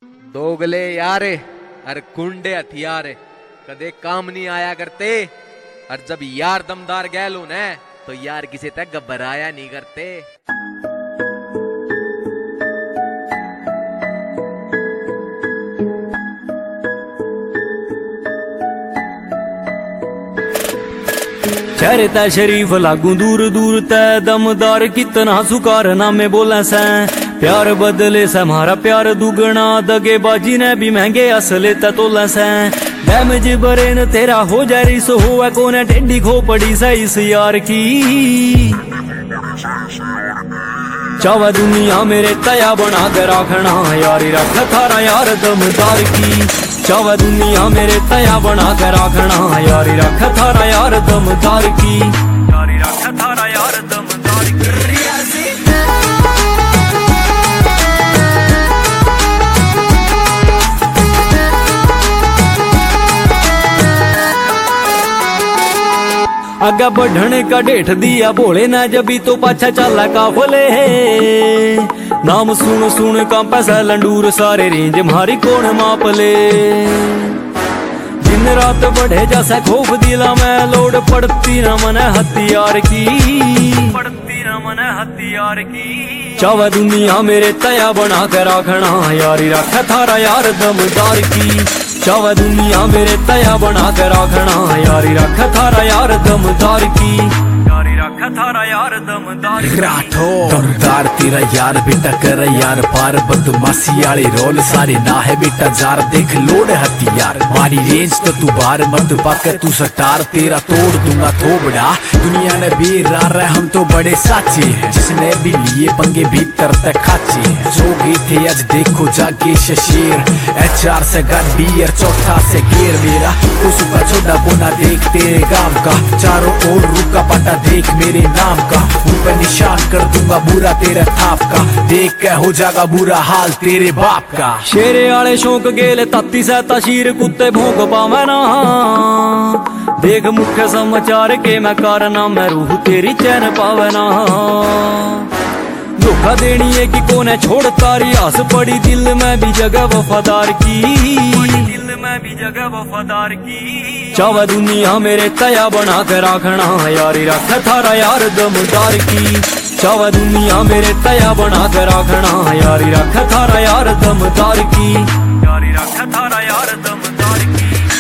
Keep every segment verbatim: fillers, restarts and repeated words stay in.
दोगले यारे अरे कुंडे हथियारे कदे काम नहीं आया करते। और जब यार दमदार गैलू न तो यार किसी तक घबराया नहीं करते। चेहरे तै शरीफ लागू दूर दूर तै दमदार कितना सुकार नामे बोले से। प्यार बदले से हमारा प्यार दुगना दगेबाजी ने भी महंगे असले तै तोले से। डैमेज बरे न तेरा हो जाए रिस हो कोने टेढ़ी खोपड़ी से इस यार की। चावा दुनिया मेरे तया बना के राखना यारी रख थारा यार दमदार की। चावा दुनिया मेरे तया बना के राखना यारी रख थारा यार दमदार की। यारी रख थारा यार दमदार की। आगा बढ़ने का डेठ दिया बोले ना जबी तो पाछा चाला काफले है। नाम सुन सुन का पैसा लंडूर सारे रेंज मारी कौन माप ले। दिन रात बढ़े जैसा खौफ दिला में लोड पड़ती न मन हथियार की। पड़ती न मन हथियार की। चावा दुनिया मेरे तया बना के राखना यारी रख थारा यार दमदार की। चावा दुनिया मेरे तया बना के राखना यारी रख थारा यार दमदार की। यारी रख थारा यार दमदार की। दमदार तेरा यार बेटा कर यार पार बदमाशी आले रोल सारे ना है बेटा जार देख लोड हथियार मारी रेंज तो तू बार मत बाक तू सटार तेरा तोड़ दूंगा थोबड़ा। दुनिया ने बेरार है हम तो बड़े साचे हैं जिसने भी लिए पंगे भीतर तक खाचे हैं। सो गए थे आज देखो जाके शशेर एच आर से गन बियर चौथा से गेर मेरा कुछ का छोटा बोना देख तेरे गांव का चारों ओर रुका पटा देख मेरे नाम का ऊपर निशान कर दूंगा बुरा तेरा थाप का देख के हो जाएगा बुरा हाल तेरे बाप का। शेरे आले शौक गेले ताती सहता शीर कुत्ते भोंक पावे ना। देख मुख्य समाचार के मैं कारना मैं रूह तेरी चैन पावे ना। धोखा देनी है कि कौन है छोड़ तारी आस पड़ी दिल में भी जगह वफादार की। दिल में भी जगह वफादार की। चावा दुनिया मेरे तया बना के राखना यारी रख थारा यार दमदार की। चावा दुनिया मेरे तया बना के राखना यारी रख थारा यार दमदार की। यारी रख थारा यार दमदार की।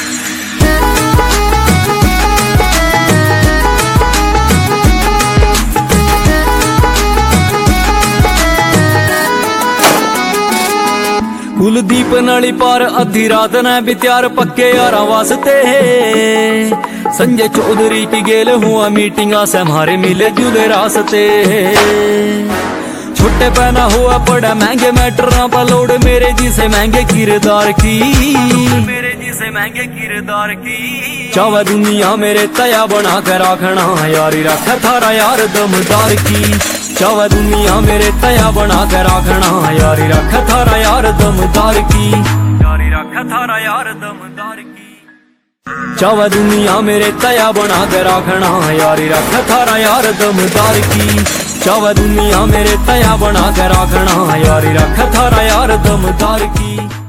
कुलदीप नली पार अधी रात ने बित्यार पक्के यारा वास्ते है। संजय चौधरी की गेल हुआ मीटिंगा से हमारे मिले जुले रास्ते। छोटे पहना हुआ पड़ा महंगे मैटर पलोड मेरे जिसे महंगे किरदार की। मेरे जिसे महंगे किरदार की। चावा दुनिया मेरे तया बना के राखना यारी रख थारा यार दमदार की। चावा दुनिया मेरे तया बना के राखना यारी रख थारा यार दमदार की। यारी रख थारा यार दमदार की। चावा दुनिया मेरे तया बना के राखना यारी रख थारा यार दमदार की। चावा दुनिया मेरे तया बना के राखना यारी रख थारा यार दमदार की।